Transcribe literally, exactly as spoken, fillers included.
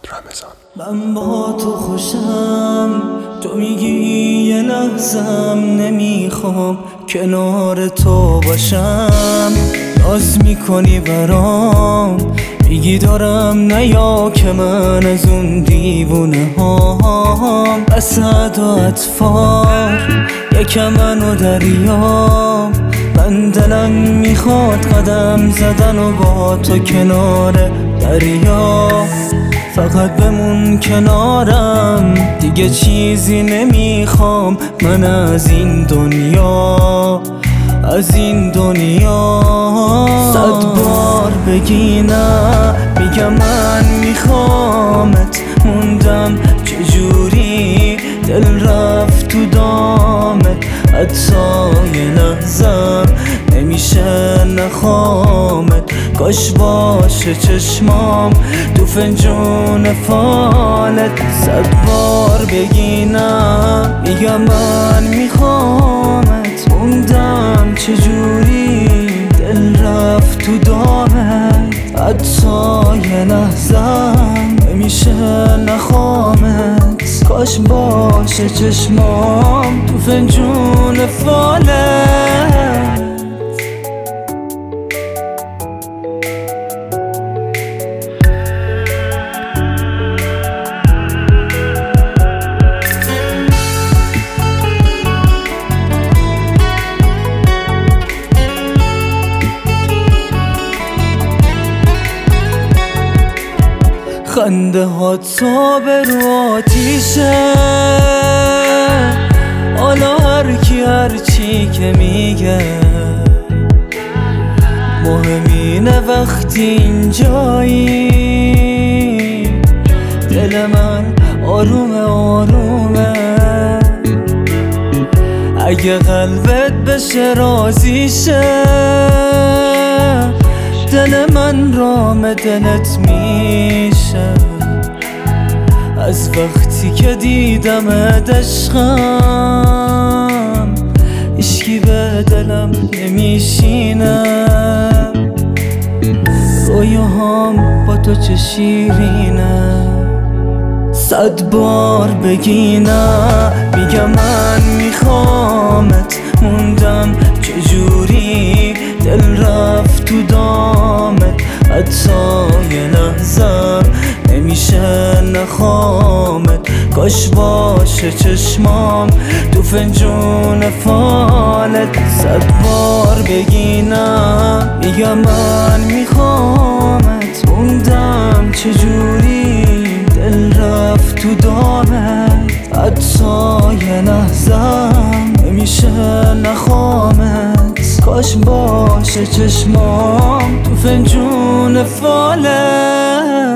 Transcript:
رمضان. من با تو خوشم، تو میگی یه لحظم نمیخوام کنار تو باشم، ناز میکنی برام، میگی دارم نیا که من از اون دیوونه هام، اسد و اطفال یکم من و دریام، من دلم میخواد قدم زدن و با تو کنار دریا، فقط بمون کنارم، دیگه چیزی نمیخوام من از این دنیا، از این دنیا. صد بار بگی نه میگم من میخوامت، موندم چجوری دل رفت تو دامت، حتی یه لحظم نمیشه نخوامت، کاش باشه چشمام تو فنجون فالت. صد بار بگی نه میگم من میخوامت، موندم چجوری دل رفت تو دامت، حتی یه لحظم نمیشه نخوامت، کاش باشه چشمام تو فنجون فالت. خنده ها تا به رو آتیشه، حالا هر کی هر چی که میگه، مهم اینه وقتی اینجایی دل من آرومه آرومه، اگه قلبت بشه راضی شه، دل من رام دلت میشه، از وقتی که دیدمت عشقم، هیچکی به دلم نمیشینه، رویاهام با تو چه شیرینه. صد بار بگی نه میگم من میخوامت، موندم چجوری دل رفت تو دامت، حتی یه لحظم نمیشه نخوامت، کاش باشه چشمام تو فنجون فالت. صد بار بگی نه میگم من میخوامت، موندم چجوری دل رفت تو دامت، حتی یه لحظم نمیشه نخوامت، کاش باشه چشمام تو فنجون فالت.